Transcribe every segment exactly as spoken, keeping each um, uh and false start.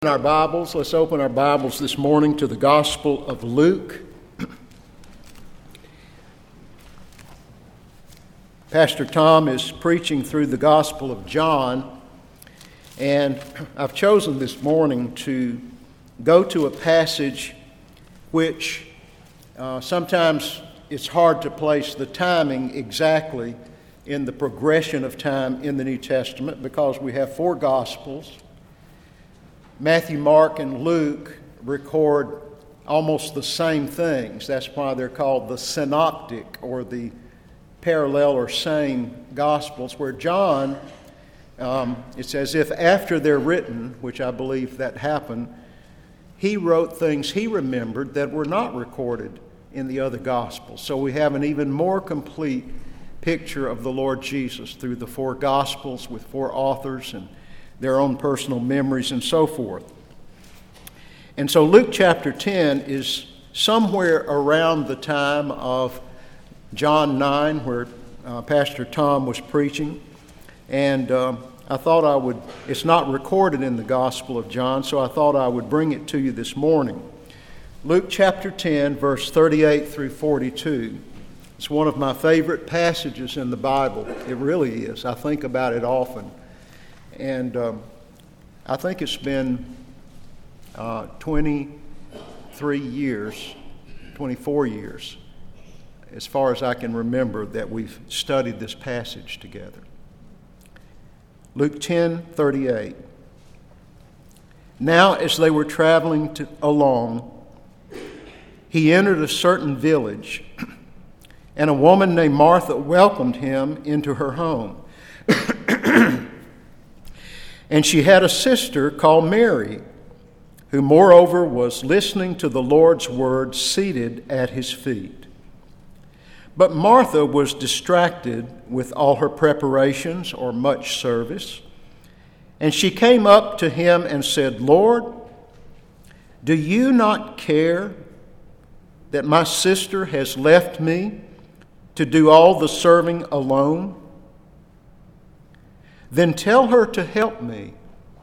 Our Bibles, let's open our Bibles this morning to the Gospel of Luke. Pastor Tom is preaching through the Gospel of John, and I've chosen this morning to go to a passage which uh, sometimes it's hard to place the timing exactly in the progression of time in the New Testament because we have four Gospels. Matthew, Mark, and Luke record almost the same things. That's why they're called the synoptic or the parallel or same Gospels, where John, um, it's as if after they're written, which I believe that happened, he wrote things he remembered that were not recorded in the other Gospels. So we have an even more complete picture of the Lord Jesus through the four Gospels with four authors and their own personal memories and so forth. And so Luke chapter ten is somewhere around the time of John nine, where uh, Pastor Tom was preaching. And uh, I thought I would, it's not recorded in the Gospel of John, so I thought I would bring it to you this morning. Luke chapter ten, verse thirty-eight through forty-two. It's one of my favorite passages in the Bible. It really is. I think about it often. And um, I think it's been uh, twenty-three years, twenty-four years, as far as I can remember, that we've studied this passage together. Luke ten thirty-eight. Now, as they were traveling to, along, he entered a certain village, and a woman named Martha welcomed him into her home. And she had a sister called Mary, who moreover was listening to the Lord's word seated at his feet. But Martha was distracted with all her preparations or much service. And she came up to him and said, "Lord, do you not care that my sister has left me to do all the serving alone? Then tell her to help me."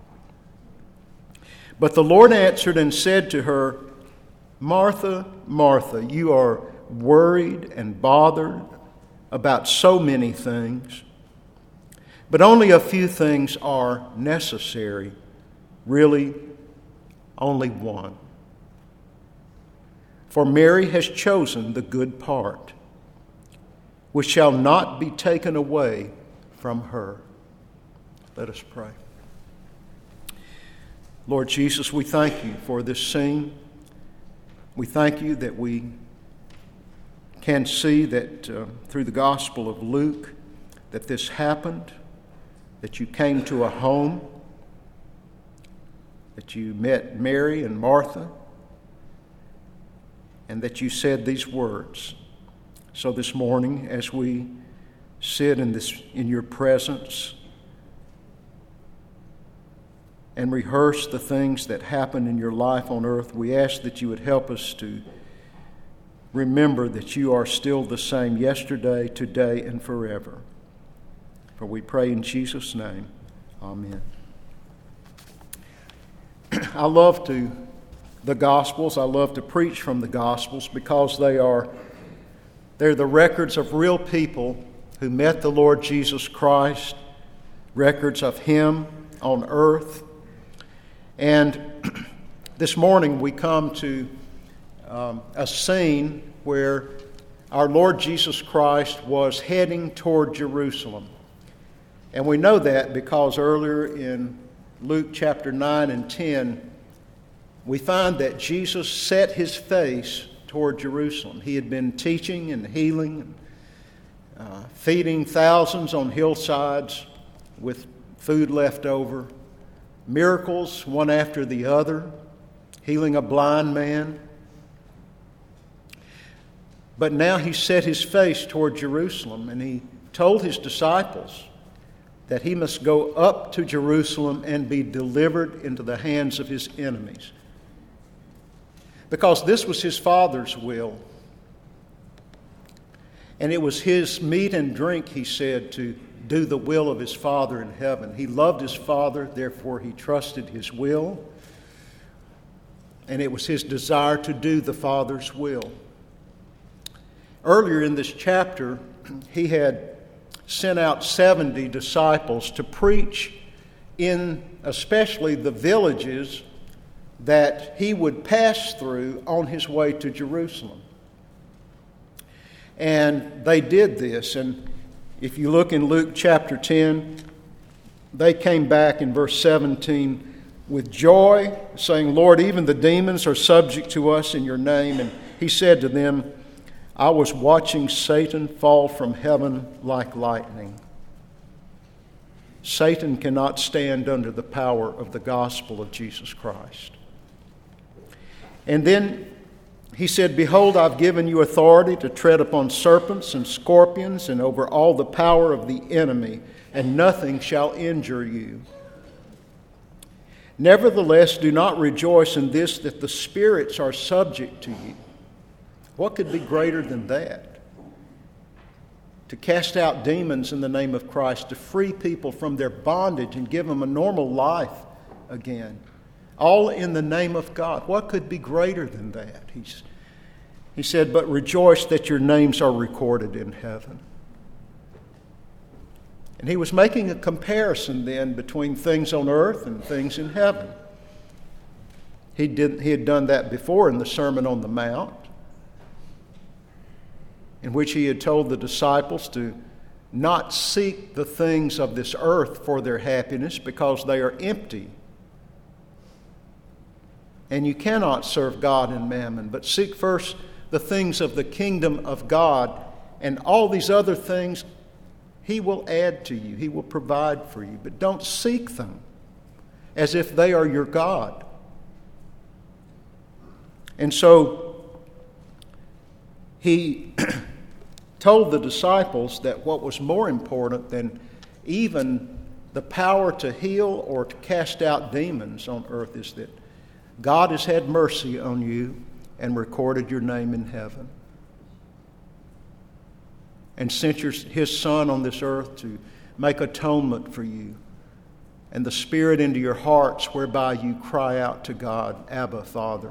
But the Lord answered and said to her, "Martha, Martha, you are worried and bothered about so many things, but only a few things are necessary, really only one. For Mary has chosen the good part, which shall not be taken away from her." Let us pray. Lord Jesus, we thank you for this scene. We thank you that we can see that uh, through the Gospel of Luke that this happened, that you came to a home, that you met Mary and Martha, and that you said these words. So this morning, as we sit in this in your presence and rehearse the things that happened in your life on earth, we ask that you would help us to remember that you are still the same yesterday, today, and forever. For we pray in Jesus' name. Amen. I love to the Gospels. I love to preach from the Gospels because they are they're the records of real people who met the Lord Jesus Christ, records of Him on earth. And this morning we come to um, a scene where our Lord Jesus Christ was heading toward Jerusalem. And we know that because earlier in Luke chapter nine and ten, we find that Jesus set his face toward Jerusalem. He had been teaching and healing, uh, feeding thousands on hillsides with food left over, miracles one after the other, healing a blind man. But now he set his face toward Jerusalem, and he told his disciples that he must go up to Jerusalem and be delivered into the hands of his enemies. Because this was his Father's will. And it was his meat and drink, he said, to do the will of his Father in heaven. He loved his Father, therefore he trusted his will. and it was his desire to do the Father's will. Earlier in this chapter, he had sent out seventy disciples to preach in especially the villages that he would pass through on his way to Jerusalem. And they did this, and if you look in Luke chapter ten, they came back in verse seventeen with joy, saying, "Lord, even the demons are subject to us in your name." And he said to them, "I was watching Satan fall from heaven like lightning." Satan cannot stand under the power of the gospel of Jesus Christ. And then he said, "Behold, I've given you authority to tread upon serpents and scorpions and over all the power of the enemy, and nothing shall injure you. Nevertheless, do not rejoice in this, that the spirits are subject to you." What could be greater than that? To cast out demons in the name of Christ, to free people from their bondage and give them a normal life again. All in the name of God. What could be greater than that? He's, he said, "But rejoice that your names are recorded in heaven." And he was making a comparison then between things on earth and things in heaven. He did, he had done that before in the Sermon on the Mount, in which he had told the disciples to not seek the things of this earth for their happiness, because they are empty. And you cannot serve God and mammon, but seek first the things of the kingdom of God, and all these other things he will add to you. He will provide for you. But don't seek them as if they are your God. And so he told the disciples that what was more important than even the power to heal or to cast out demons on earth is that God has had mercy on you and recorded your name in heaven, and sent your, his Son on this earth to make atonement for you, and the Spirit into your hearts, whereby you cry out to God, "Abba, Father,"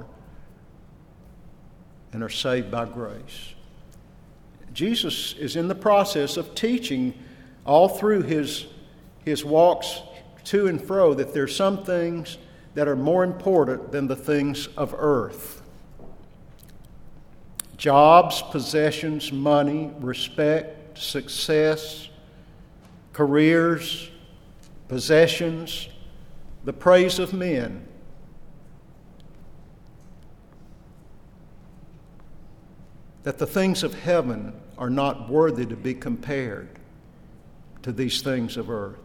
and are saved by grace. Jesus is in the process of teaching all through his, his walks to and fro that there are some things that are more important than the things of earth. Jobs, possessions, money, respect, success, careers, possessions, the praise of men. That the things of heaven are not worthy to be compared to these things of earth.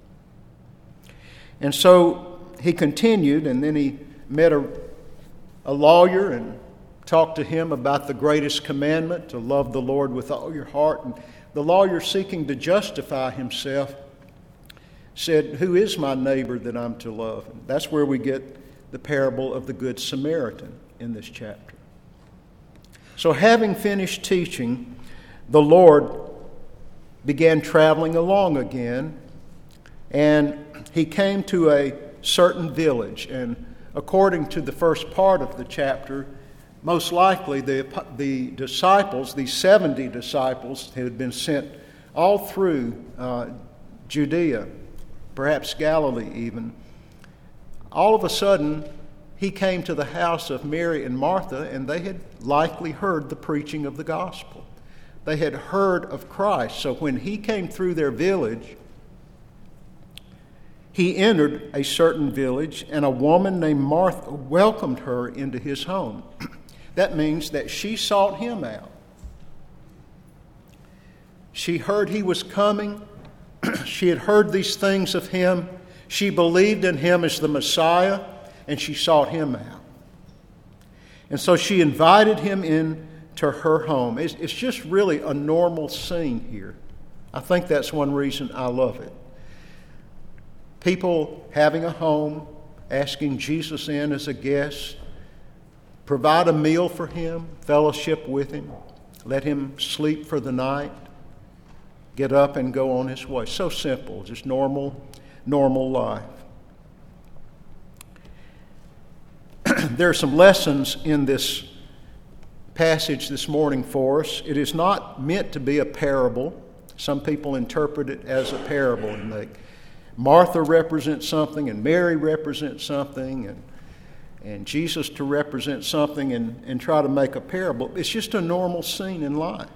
And so he continued, and then he met a, a lawyer and talked to him about the greatest commandment, to love the Lord with all your heart. And the lawyer, seeking to justify himself, said, "Who is my neighbor that I'm to love?" And that's where we get the parable of the Good Samaritan in this chapter. So having finished teaching, the Lord began traveling along again, and he came to a certain village. And according to the first part of the chapter, most likely the, the disciples, these seventy disciples, had been sent all through uh, Judea, perhaps Galilee even. All of a sudden, he came to the house of Mary and Martha, and they had likely heard the preaching of the gospel. They had heard of Christ. So when he came through their village, he entered a certain village, and a woman named Martha welcomed her into his home. That means that she sought him out. She heard he was coming. She had heard these things of him. She believed in him as the Messiah, and she sought him out. And so she invited him in to her home. It's, it's just really a normal scene here. I think that's one reason I love it. People having a home, asking Jesus in as a guest, provide a meal for him, fellowship with him, let him sleep for the night, get up and go on his way. So simple, just normal, normal life. there are some lessons in this passage this morning for us. It is not meant to be a parable. Some people interpret it as a parable, and they, Martha represents something, and Mary represents something, and and Jesus to represent something, and, and try to make a parable. It's just a normal scene in life.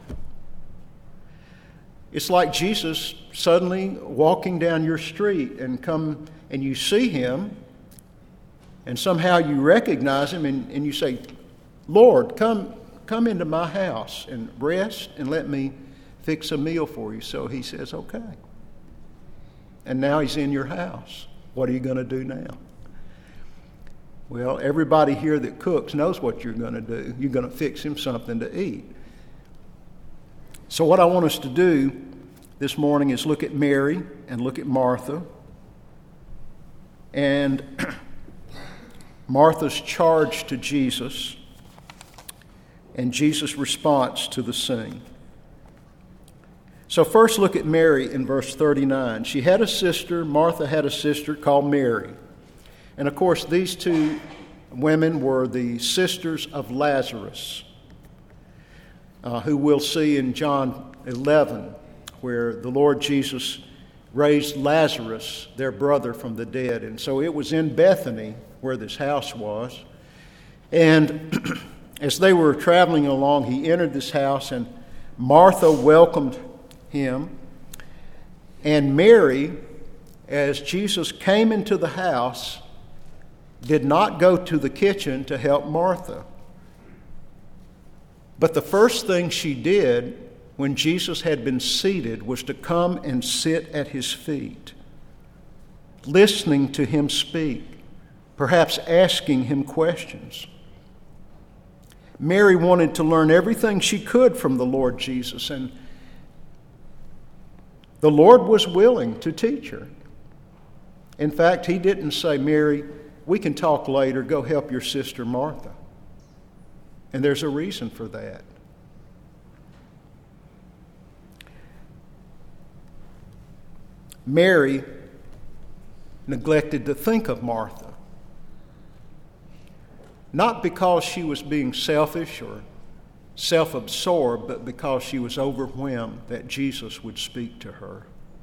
It's like Jesus suddenly walking down your street and come and you see him, and somehow you recognize him, and, and you say, Lord, come come into my house and rest and let me fix a meal for you. So he says, okay. And now he's in your house. What are you going to do now? Well, everybody here that cooks knows what you're going to do. You're going to fix him something to eat. So what I want us to do this morning is look at Mary and look at Martha. And Martha's charge to Jesus and Jesus' response to the scene. So first look at Mary in verse thirty-nine. She had a sister, Martha had a sister called Mary. And of course, these two women were the sisters of Lazarus, uh, who we'll see in John eleven, where the Lord Jesus raised Lazarus, their brother, from the dead. And so it was in Bethany where this house was. And as they were traveling along, he entered this house, and Martha welcomed him. And Mary, as Jesus came into the house, did not go to the kitchen to help Martha. But the first thing she did when Jesus had been seated was to come and sit at his feet, listening to him speak, perhaps asking him questions. Mary wanted to learn everything she could from the Lord Jesus, and the Lord was willing to teach her. In fact, he didn't say, Mary, we can talk later, go help your sister Martha. And there's a reason for that. Mary neglected to think of Martha. Not because she was being selfish or self-absorbed, but because she was overwhelmed that Jesus would speak to her.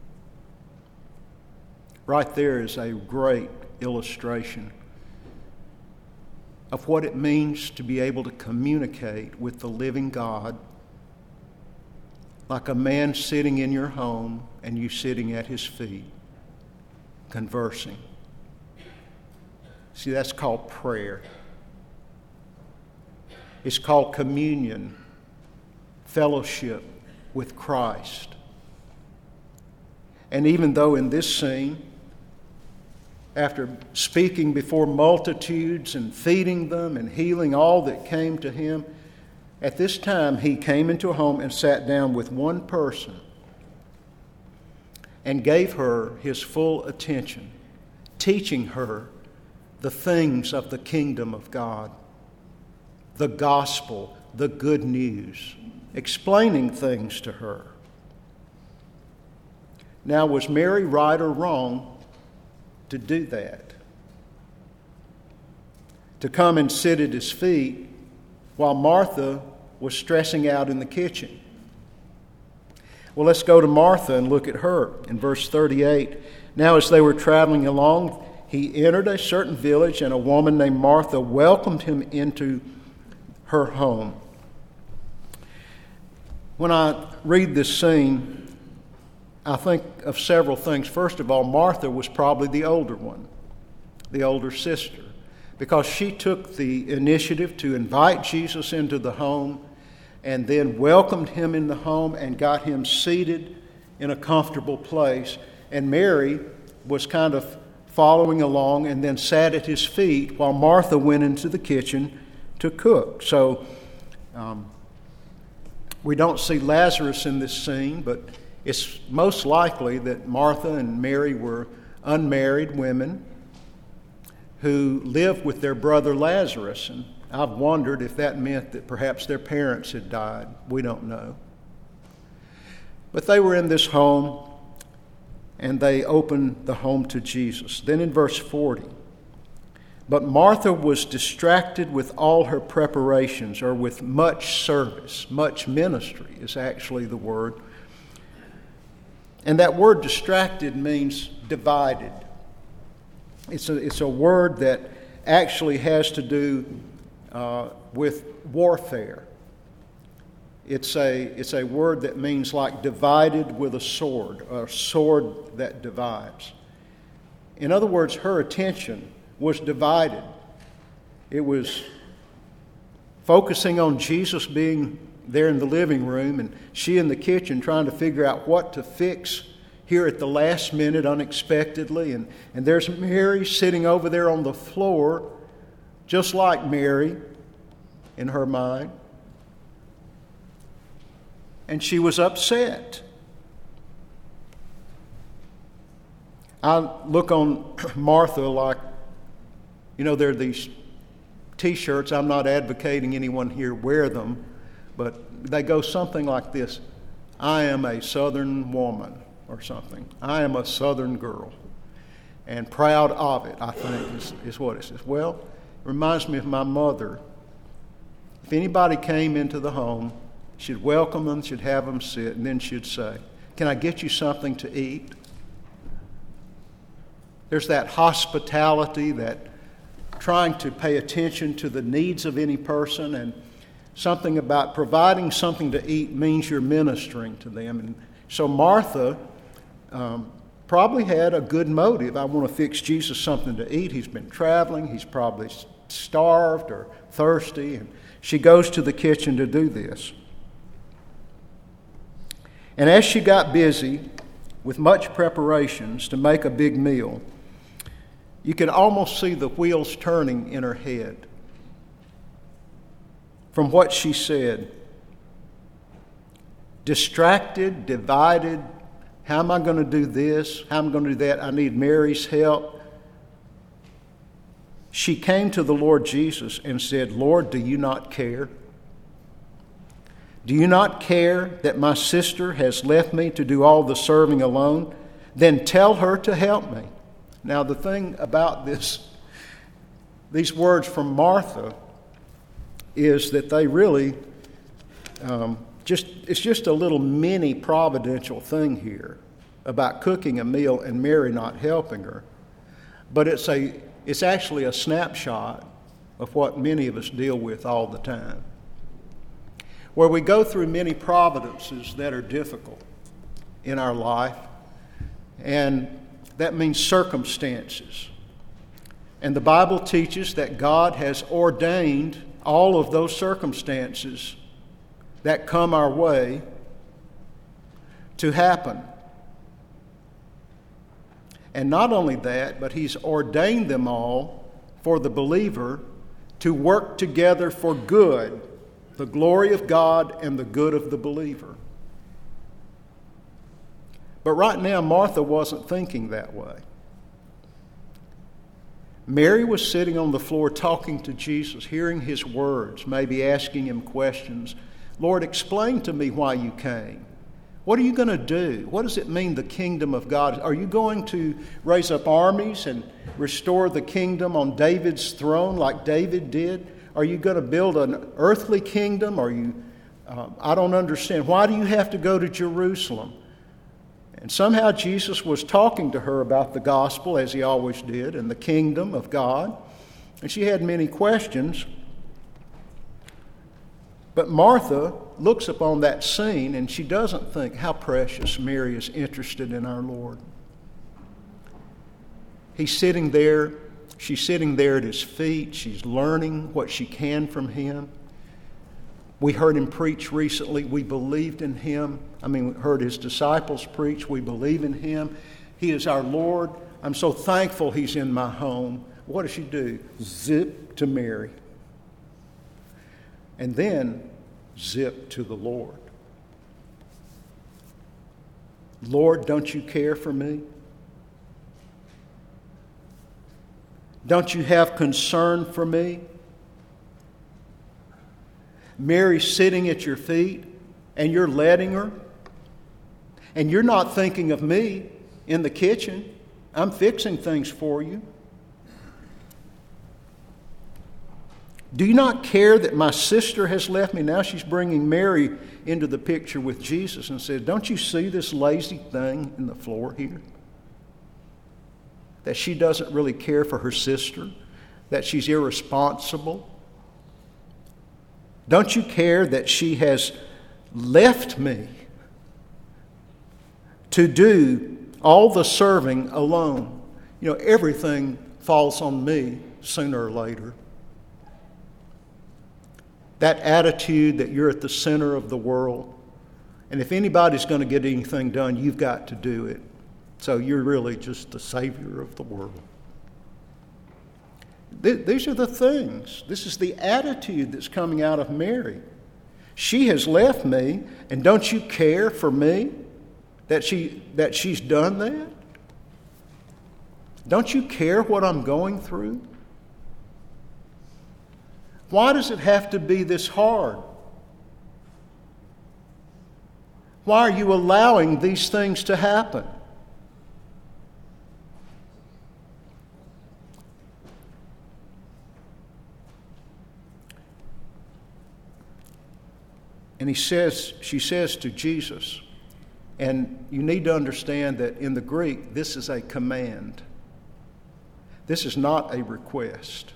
Right there is a great illustration of what it means to be able to communicate with the living God, like a man sitting in your home and you sitting at his feet, conversing. See, that's called prayer. It's called communion, fellowship with Christ. And even though in this scene, after speaking before multitudes and feeding them and healing all that came to him, at this time he came into a home and sat down with one person and gave her his full attention, teaching her the things of the kingdom of God, the gospel, the good news, explaining things to her. Now, was Mary right or wrong to do that? To come and sit at his feet while Martha was stressing out in the kitchen? Well, let's go to Martha and look at her in verse thirty-eight. Now, as they were traveling along, he entered a certain village, and a woman named Martha welcomed him into her home. When I read this scene, I think of several things. First of all, Martha was probably the older one, the older sister, because she took the initiative to invite Jesus into the home and then welcomed him in the home and got him seated in a comfortable place. And Mary was kind of following along and then sat at his feet while Martha went into the kitchen to cook. So um, we don't see Lazarus in this scene, but it's most likely that Martha and Mary were unmarried women who lived with their brother Lazarus. And I've wondered if that meant that perhaps their parents had died. We don't know. But they were in this home, and they opened the home to Jesus. Then in verse forty, But Martha was distracted with all her preparations, or with much service. Much ministry is actually the word. And that word distracted means divided. It's a, it's a word that actually has to do uh, with warfare. It's a, it's a word that means like divided with a sword, a sword that divides. In other words, her attention was divided. It was focusing on Jesus being there in the living room, and she in the kitchen trying to figure out what to fix here at the last minute unexpectedly. And, and there's Mary sitting over there on the floor, just like Mary in her mind. And she was upset. I look on Martha like, you know, there are these T-shirts. I'm not advocating anyone here wear them, but they go something like this: I am a Southern woman, or something. I am a Southern girl, and proud of it, I think, is, is what it says. Well, it reminds me of my mother. If anybody came into the home, she'd welcome them, she'd have them sit, and then she'd say, "Can I get you something to eat?" There's that hospitality, that trying to pay attention to the needs of any person, and something about providing something to eat means you're ministering to them. And so Martha um, probably had a good motive. I want to fix Jesus something to eat. He's been traveling. He's probably starved or thirsty. And she goes to the kitchen to do this. And as she got busy with much preparations to make a big meal, you could almost see the wheels turning in her head from what she said. Distracted, divided. How am I going to do this? How am I going to do that? I need Mary's help. She came to the Lord Jesus and said, "Lord, do you not care? Do you not care that my sister has left me to do all the serving alone? Then tell her to help me." Now, the thing about this, these words from Martha, is that they really um, just, it's just a little mini providential thing here about cooking a meal and Mary not helping her. But it's a, it's actually a snapshot of what many of us deal with all the time, where we go through many providences that are difficult in our life, and that means circumstances. And the Bible teaches that God has ordained all of those circumstances that come our way to happen. And not only that, but He's ordained them all for the believer to work together for good, the glory of God and the good of the believer. But right now, Martha wasn't thinking that way. Mary was sitting on the floor talking to Jesus, hearing His words, maybe asking Him questions. "Lord, explain to me why you came. What are you going to do? What does it mean, the kingdom of God? Are you going to raise up armies and restore the kingdom on David's throne like David did? Are you going to build an earthly kingdom? Are you, uh, I don't understand. Why do you have to go to Jerusalem?" And somehow Jesus was talking to her about the gospel, as He always did, and the kingdom of God. And she had many questions. But Martha looks upon that scene and she doesn't think, how precious Mary is interested in our Lord. He's sitting there, she's sitting there at His feet. She's learning what she can from Him. We heard Him preach recently. We believed in Him. I mean, we heard His disciples preach. We believe in Him. He is our Lord. I'm so thankful He's in my home. What does she do? Zip to Mary. And then zip to the Lord. "Lord, don't you care for me? Don't you have concern for me? Mary's sitting at your feet and you're letting her. And you're not thinking of me in the kitchen. I'm fixing things for you. Do you not care that my sister has left me? Now she's bringing Mary into the picture with Jesus and said, don't you see this lazy thing in the floor here? That she doesn't really care for her sister, that she's irresponsible. Don't you care that she has left me to do all the serving alone? You know, everything falls on me sooner or later. That attitude that you're at the center of the world, and if anybody's going to get anything done, you've got to do it. So you're really just the savior of the world. Th- these are the things. This is the attitude that's coming out of Mary. She has left me, and don't you care for me that she that she's done that? Don't you care what I'm going through? Why does it have to be this hard? Why are you allowing these things to happen? And he says, she says to Jesus, and you need to understand that in the Greek, this is a command. This is not a request.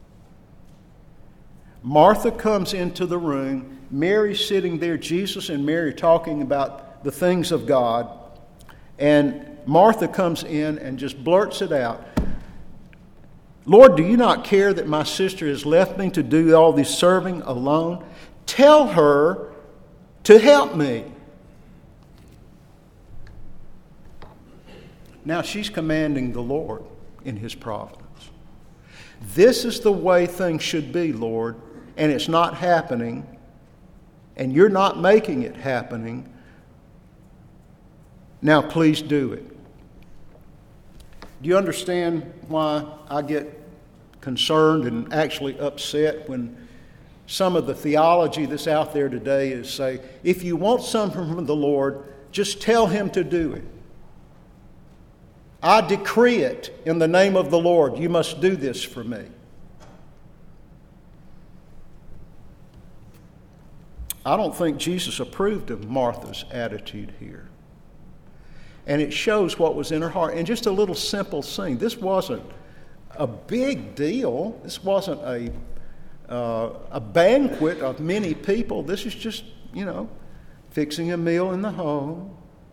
Martha comes into the room. Mary's sitting there, Jesus and Mary talking about the things of God. And Martha comes in and just blurts it out. Lord, do you not care that my sister has left me to do all this serving alone? Tell her to help me. Now she's commanding the Lord in his providence. This is the way things should be, Lord, and it's not happening, and you're not making it happening. Now please do it. Do you understand why I get concerned and actually upset when some of the theology that's out there today is say, if you want something from the Lord, just tell him to do it. I decree it in the name of the Lord. You must do this for me. I don't think Jesus approved of Martha's attitude here. And it shows what was in her heart. And just a little simple thing. This wasn't a big deal. This wasn't a, uh, a banquet of many people. This is just, you know, fixing a meal in the home.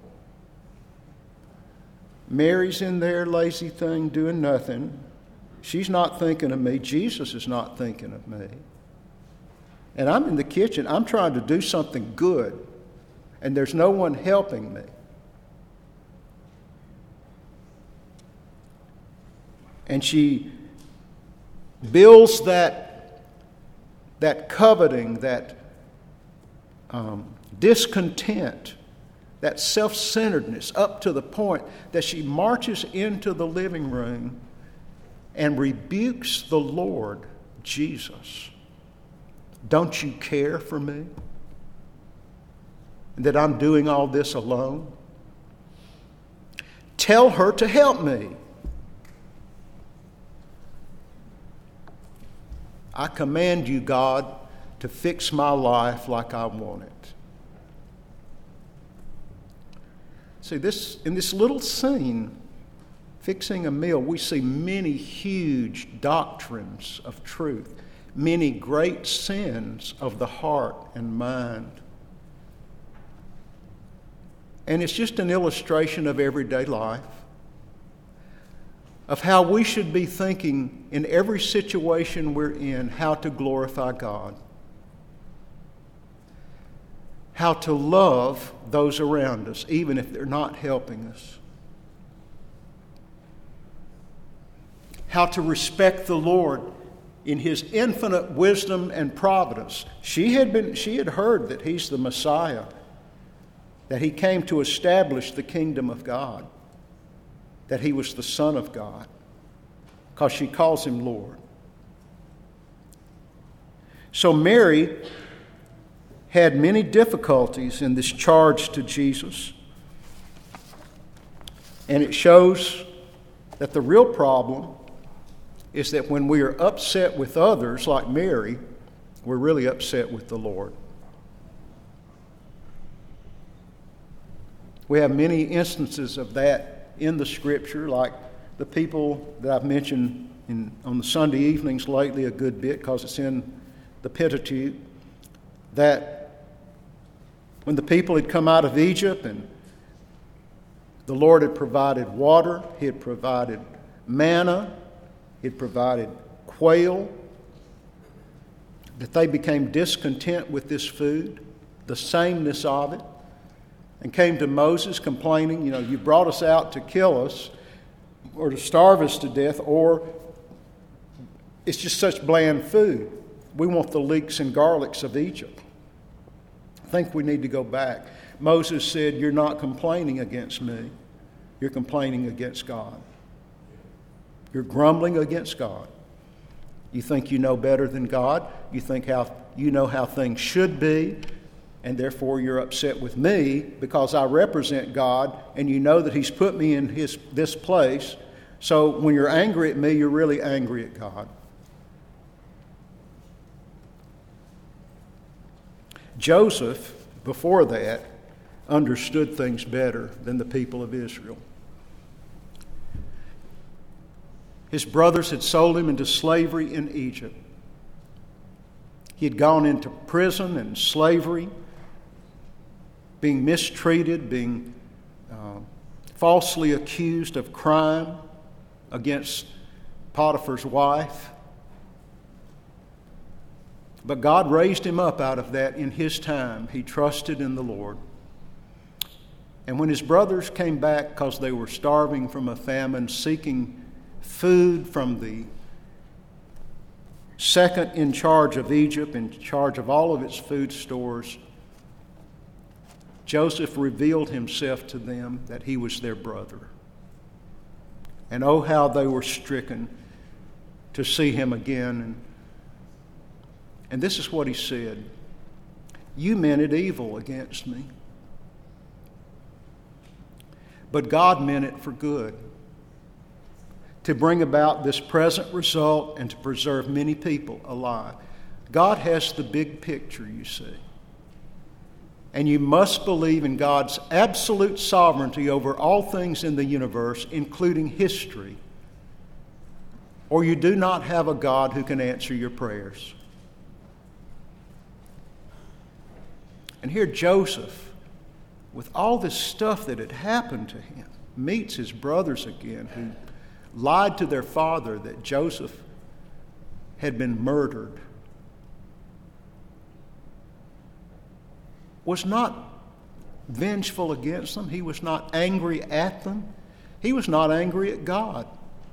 Mary's in there, lazy thing, doing nothing. She's not thinking of me. Jesus is not thinking of me. And I'm in the kitchen. I'm trying to do something good, and there's no one helping me. And she builds that, that coveting, that um, discontent, that self-centeredness up to the point that she marches into the living room and rebukes the Lord Jesus. Don't you care for me? And that I'm doing all this alone? Tell her to help me. I command you, God, to fix my life like I want it. See, this in this little scene, fixing a meal, we see many huge doctrines of truth, many great sins of the heart and mind. And it's just an illustration of everyday life, of how we should be thinking in every situation we're in, how to glorify God, how to love those around us, even if they're not helping us, how to respect the Lord in his infinite wisdom and providence. She had been, she had heard that he's the Messiah, that he came to establish the kingdom of God, that he was the Son of God, because she calls him Lord. So Mary had many difficulties in this charge to Jesus. And it shows that the real problem is that when we are upset with others, like Mary, we're really upset with the Lord. We have many instances of that in the Scripture, like the people that I've mentioned in, on the Sunday evenings lately a good bit because it's in the Pentateuch, that when the people had come out of Egypt and the Lord had provided water, He had provided manna, He had provided quail, that they became discontent with this food, the sameness of it, and came to Moses complaining, you know, you brought us out to kill us or to starve us to death, or it's just such bland food. We want the leeks and garlics of Egypt. I think we need to go back. Moses said, you're not complaining against me. You're complaining against God. You're grumbling against God. You think you know better than God. You think how you know how things should be, and therefore you're upset with me because I represent God, and you know that He's put me in his this place. So when you're angry at me, you're really angry at God. Joseph, before that, understood things better than the people of Israel. His brothers had sold him into slavery in Egypt. He had gone into prison and slavery, being mistreated, being uh, falsely accused of crime against Potiphar's wife. But God raised him up out of that in His time. He trusted in the Lord. And when his brothers came back because they were starving from a famine, seeking food from the second in charge of Egypt, in charge of all of its food stores, Joseph revealed himself to them that he was their brother. And oh, how they were stricken to see him again. And, and this is what he said: you meant it evil against me, but God meant it for good, to bring about this present result and to preserve many people alive. God has the big picture, you see. And you must believe in God's absolute sovereignty over all things in the universe, including history, or you do not have a God who can answer your prayers. And here Joseph, with all this stuff that had happened to him, meets his brothers again who lied to their father that Joseph had been murdered. Was not vengeful against them. He was not angry at them. He was not angry at God.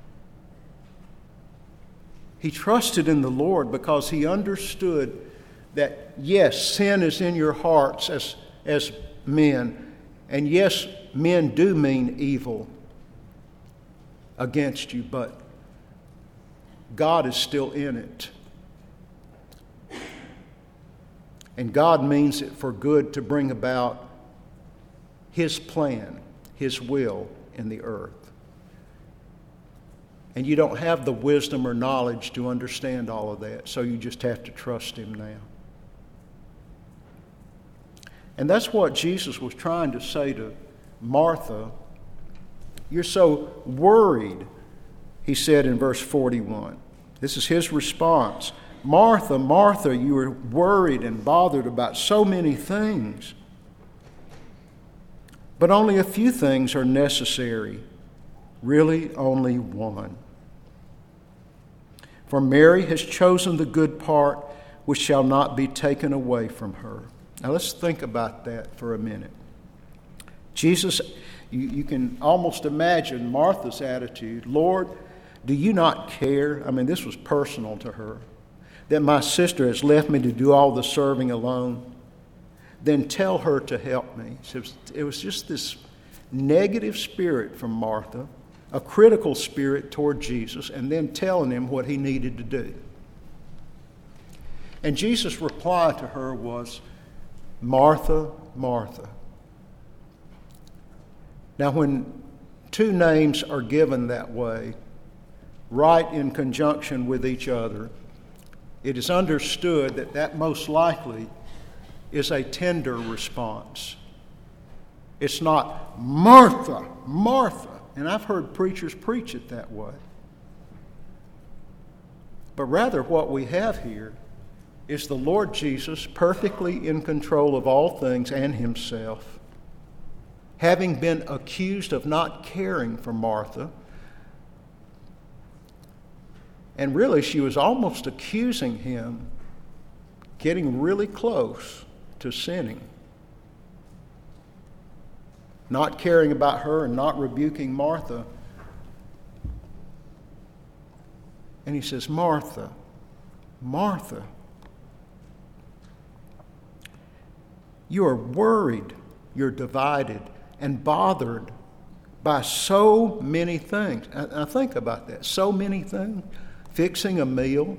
He trusted in the Lord because he understood that, yes, sin is in your hearts as, as men. And yes, men do mean evil against you, but God is still in it. And God means it for good to bring about His plan, His will in the earth. And you don't have the wisdom or knowledge to understand all of that, so you just have to trust Him now. And that's what Jesus was trying to say to Martha. You're so worried, He said in verse forty-one. This is His response. Martha, Martha, you are worried and bothered about so many things. But only a few things are necessary. Really, only one. For Mary has chosen the good part which shall not be taken away from her. Now let's think about that for a minute. Jesus, you, you can almost imagine Martha's attitude. Lord, do you not care? I mean, this was personal to her. That my sister has left me to do all the serving alone. Then tell her to help me. So it was just this negative spirit from Martha, a critical spirit toward Jesus, and then telling him what he needed to do. And Jesus' reply to her was, Martha, Martha. Now, when two names are given that way, right in conjunction with each other, it is understood that that most likely is a tender response. It's not Martha, Martha. And I've heard preachers preach it that way. But rather what we have here is the Lord Jesus perfectly in control of all things and himself, having been accused of not caring for Martha. And really, she was almost accusing him, getting really close to sinning. Not caring about her and not rebuking Martha. And he says, Martha, Martha, you are worried, you're divided, and bothered by so many things. I, I think about that. So many things. Fixing a meal.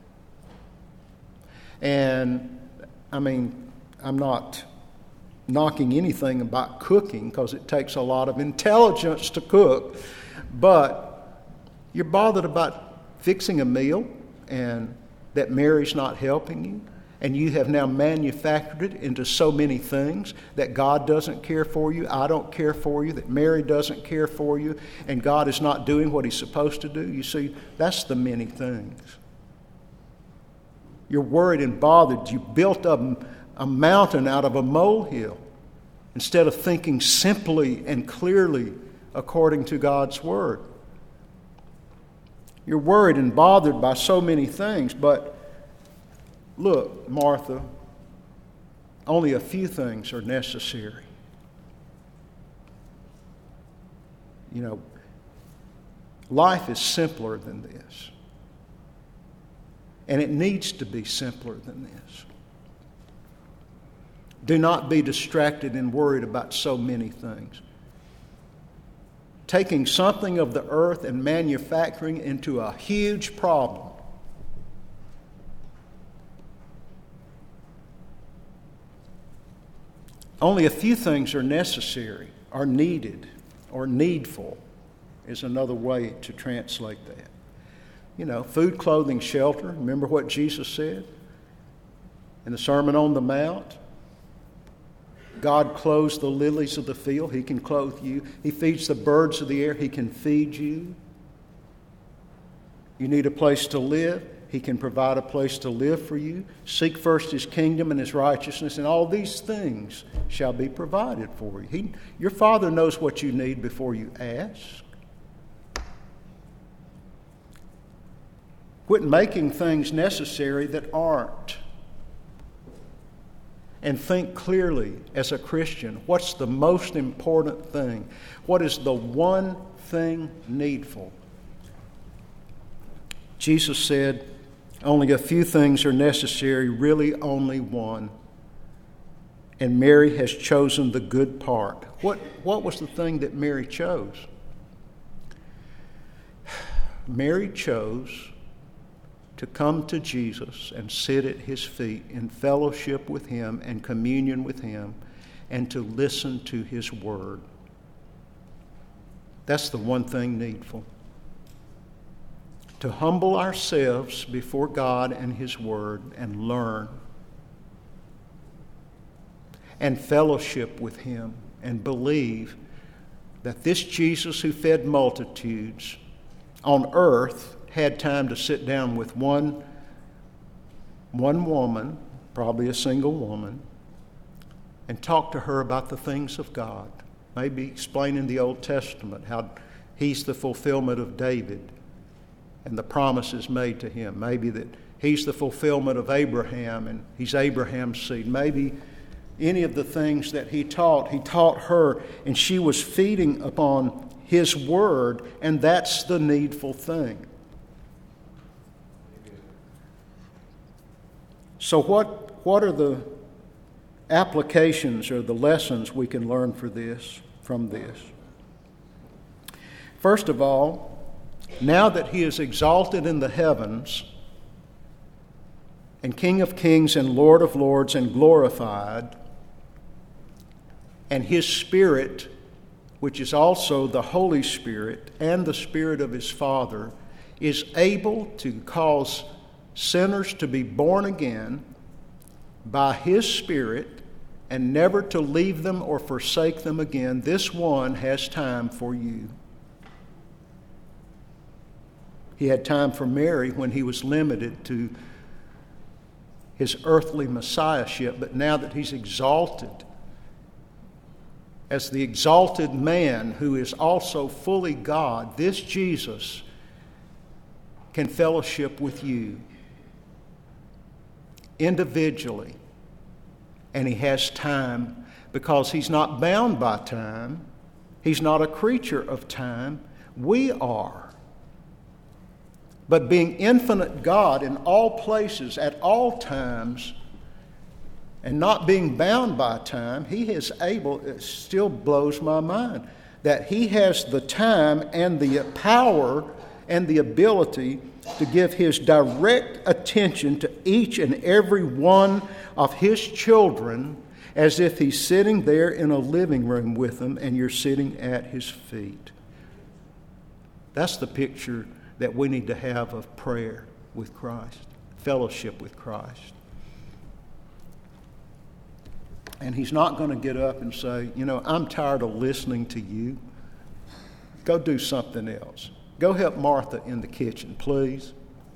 And, I mean, I'm not knocking anything about cooking because it takes a lot of intelligence to cook. But you're bothered about fixing a meal and that Mary's not helping you. And you have now manufactured it into so many things that God doesn't care for you, I don't care for you, that Mary doesn't care for you, and God is not doing what he's supposed to do. You see, that's the many things. You're worried and bothered. You built a, a mountain out of a molehill instead of thinking simply and clearly according to God's word. You're worried and bothered by so many things, but look, Martha, only a few things are necessary. You know, life is simpler than this. And it needs to be simpler than this. Do not be distracted and worried about so many things. Taking something of the earth and manufacturing into a huge problem. Only a few things are necessary, are needed, or needful is another way to translate that. You know, food, clothing, shelter. Remember what Jesus said in the Sermon on the Mount? God clothes the lilies of the field. He can clothe you. He feeds the birds of the air. He can feed you. You need a place to live. He can provide a place to live for you. Seek first his kingdom and his righteousness, and all these things shall be provided for you. He, your Father knows what you need before you ask. Quit making things necessary that aren't. And think clearly as a Christian, what's the most important thing? What is the one thing needful? Jesus said, only a few things are necessary, really only one. And Mary has chosen the good part. What, what was the thing that Mary chose? Mary chose to come to Jesus and sit at his feet in fellowship with him and communion with him and to listen to his word. That's the one thing needful. To humble ourselves before God and his word and learn and fellowship with him and believe that this Jesus who fed multitudes on earth had time to sit down with one, one woman, probably a single woman, and talk to her about the things of God. Maybe explaining the Old Testament, how he's the fulfillment of David and the promises made to him. Maybe that he's the fulfillment of Abraham and he's Abraham's seed. Maybe any of the things that he taught, he taught her, and she was feeding upon his word, and that's the needful thing. So what, what are the applications or the lessons we can learn for this, from this? First of all, now that he is exalted in the heavens and King of kings and Lord of lords and glorified, and his Spirit, which is also the Holy Spirit and the Spirit of his Father, is able to cause sinners to be born again by His Spirit and never to leave them or forsake them again, this one has time for you. He had time for Mary when he was limited to his earthly messiahship, but now that he's exalted as the exalted man who is also fully God, this Jesus can fellowship with you individually. And he has time because he's not bound by time. He's not a creature of time. We are. But being infinite God in all places, at all times, and not being bound by time, he is able, it still blows my mind, that he has the time and the power and the ability to give his direct attention to each and every one of his children as if he's sitting there in a living room with them and you're sitting at his feet. That's the picture that we need to have of prayer with Christ, fellowship with Christ. And he's not going to get up and say, you know, I'm tired of listening to you. Go do something else. Go help Martha in the kitchen, please.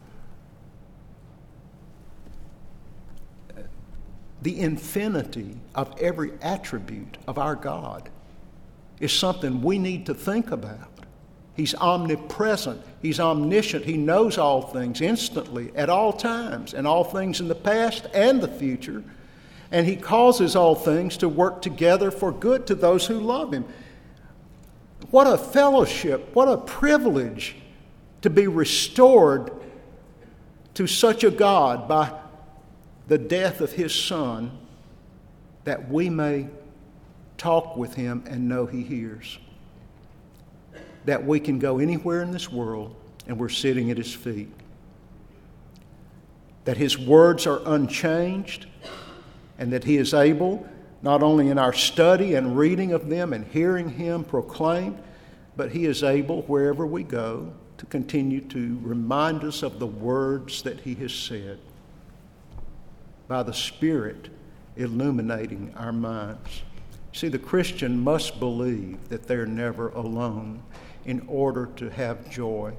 The infinity of every attribute of our God is something we need to think about. He's omnipresent. He's omniscient. He knows all things instantly, at all times, and all things in the past and the future. And he causes all things to work together for good to those who love him. What a fellowship, what a privilege to be restored to such a God by the death of his Son, that we may talk with him and know he hears. That we can go anywhere in this world and we're sitting at his feet. That his words are unchanged and that he is able, not only in our study and reading of them and hearing him proclaimed, but he is able, wherever we go, to continue to remind us of the words that he has said by the Spirit illuminating our minds. See, the Christian must believe that they're never alone in order to have joy.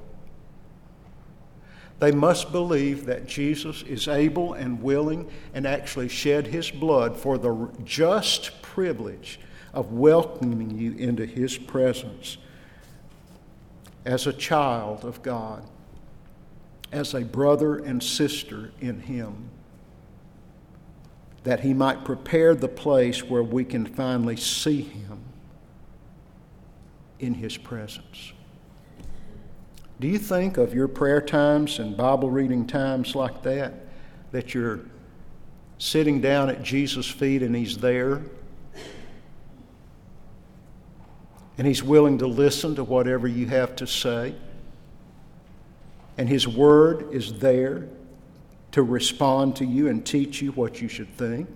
They must believe that Jesus is able and willing and actually shed his blood for the just privilege of welcoming you into his presence as a child of God, as a brother and sister in him, that he might prepare the place where we can finally see him in his presence. Do you think of your prayer times and Bible reading times like that, that you're sitting down at Jesus' feet and he's there and he's willing to listen to whatever you have to say, and his word is there to respond to you and teach you what you should think,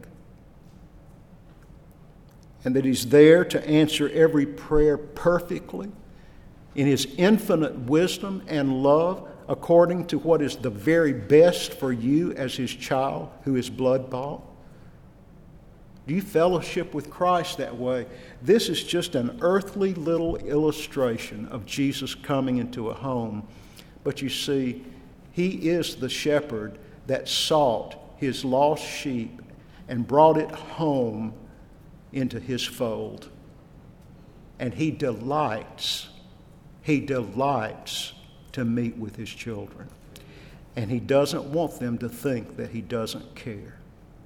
and that he's there to answer every prayer perfectly in his infinite wisdom and love according to what is the very best for you as his child who is blood-bought? Do you fellowship with Christ that way? This is just an earthly little illustration of Jesus coming into a home. But you see, he is the shepherd that sought his lost sheep and brought it home into his fold. And he delights, he delights to meet with his children. And he doesn't want them to think that he doesn't care.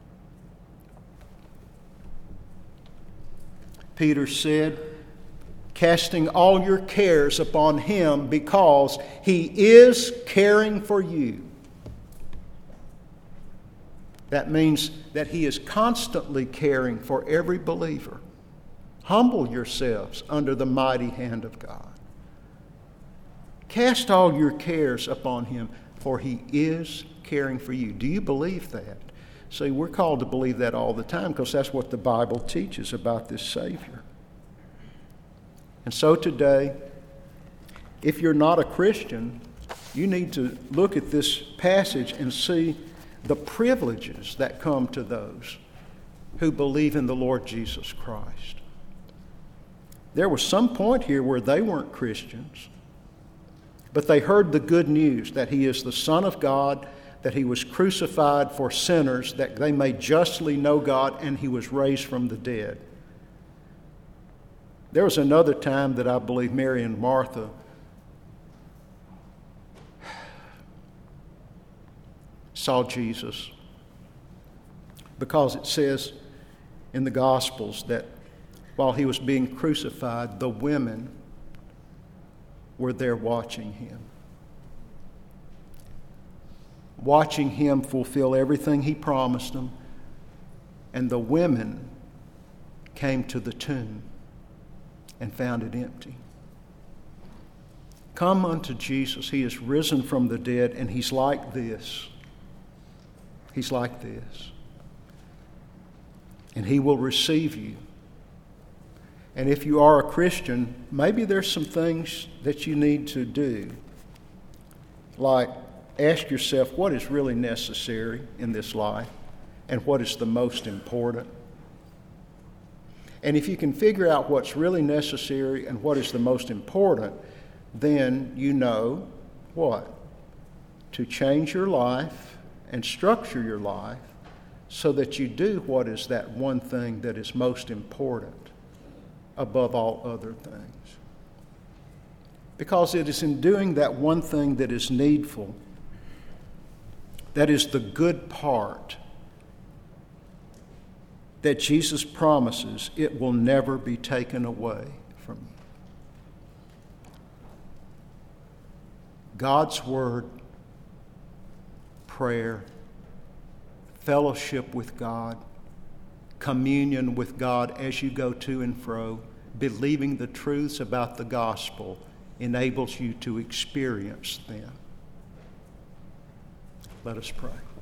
Peter said, casting all your cares upon him because he is caring for you. That means that he is constantly caring for every believer. Humble yourselves under the mighty hand of God. Cast all your cares upon him, for he is caring for you. Do you believe that? See, we're called to believe that all the time because that's what the Bible teaches about this Savior. And so today, if you're not a Christian, You need to look at this passage and see the privileges that come to those who believe in the Lord Jesus Christ. There was some point here where they weren't Christians, but they heard the good news that He is the Son of God, that He was crucified for sinners, that they may justly know God, and He was raised from the dead. There was another time that I believe Mary and Martha saw Jesus, because it says in the Gospels that while He was being crucified, the women were there watching Him. Watching Him fulfill everything He promised them. And the women came to the tomb and found it empty. Come unto Jesus. He is risen from the dead, and He's like this. He's like this. And He will receive you. And if you are a Christian, maybe there's some things that you need to do. Like, ask yourself what is really necessary in this life and what is the most important. And if you can figure out what's really necessary and what is the most important, then you know what? To change your life and structure your life so that you do what is that one thing that is most important above all other things. Because it is in doing that one thing that is needful, that is the good part, that Jesus promises it will never be taken away from you. God's Word, prayer, fellowship with God, communion with God as you go to and fro, believing the truths about the gospel enables you to experience them. Let us pray.